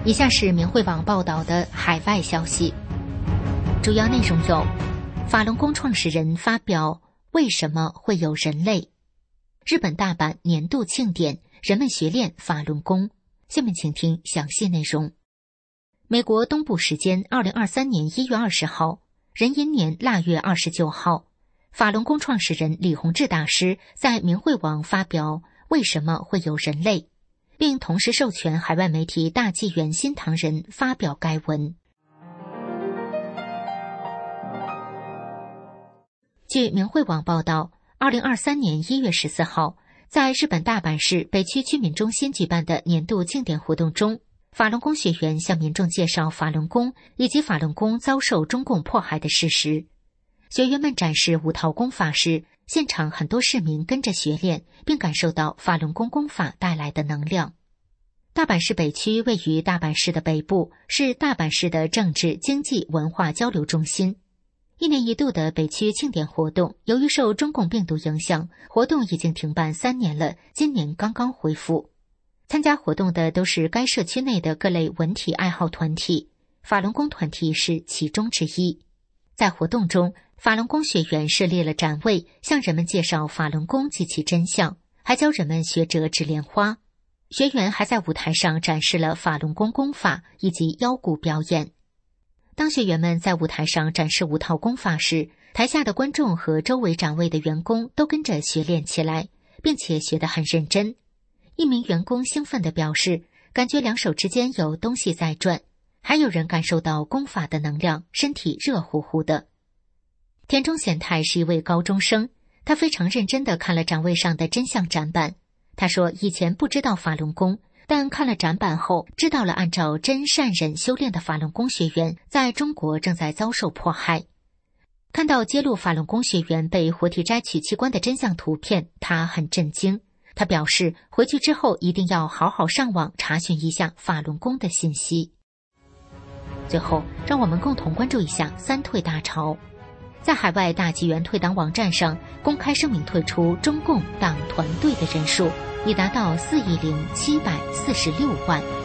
以下是明慧网报道的海外消息，主要内容有：法轮功创始人发表为什么会有人类？日本大阪年度庆典，人们学练法轮功。下面请听详细内容。美国东部时间2023年1月20号，壬寅年腊月29号，法轮功创始人李洪志大师在明慧网发表为什么会有人类，并同时授权海外媒体大纪元新唐人发表该文。据明慧网报道，2023年1月14号，在日本大阪市北区居民中心举办的年度庆典活动中，法轮功学员向民众介绍法轮功以及法轮功遭受中共迫害的事实。学员们展示五套功法时，现场很多市民跟着学练，并感受到法轮功功法带来的能量。大阪市北区位于大阪市的北部，是大阪市的政治、经济、文化交流中心。一年一度的北区庆典活动，由于受中共病毒影响，活动已经停办3年了，今年刚刚恢复。参加活动的都是该社区内的各类文体爱好团体，法轮功团体是其中之一。在活动中，法轮功学员设立了展位，向人们介绍法轮功及其真相，还教人们学折纸莲花。学员还在舞台上展示了法轮功功法以及腰鼓表演。当学员们在舞台上展示5套功法时，台下的观众和周围展位的员工都跟着学练起来，并且学得很认真。一名员工兴奋地表示，感觉两手之间有东西在转，还有人感受到功法的能量，身体热乎乎的。田中贤太是一位高中生，他非常认真地看了展位上的真相展板。他说，以前不知道法轮功，但看了展板后，知道了按照真善忍修炼的法轮功学员在中国正在遭受迫害。看到揭露法轮功学员被活体摘取器官的真相图片，他很震惊。他表示，回去之后一定要好好上网查询一下法轮功的信息。最后，让我们共同关注一下三退大潮。在海外大纪元退党网站上公开声明退出中共党团队的人数已达到4.746亿。